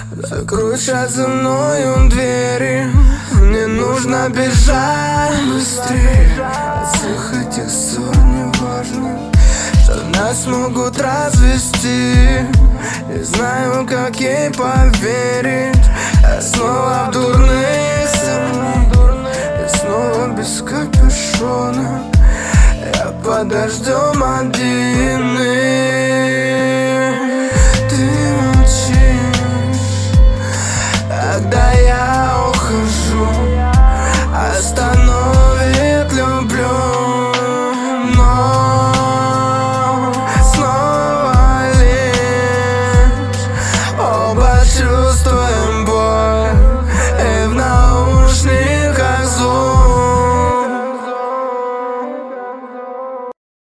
Закрутят за мною двери, мне нужно бежать быстрее от всех этих ссор, неважно, что нас могут развести. Не знаю, как ей поверить. Я снова в дурных снах, и снова без капюшона. Я под дождем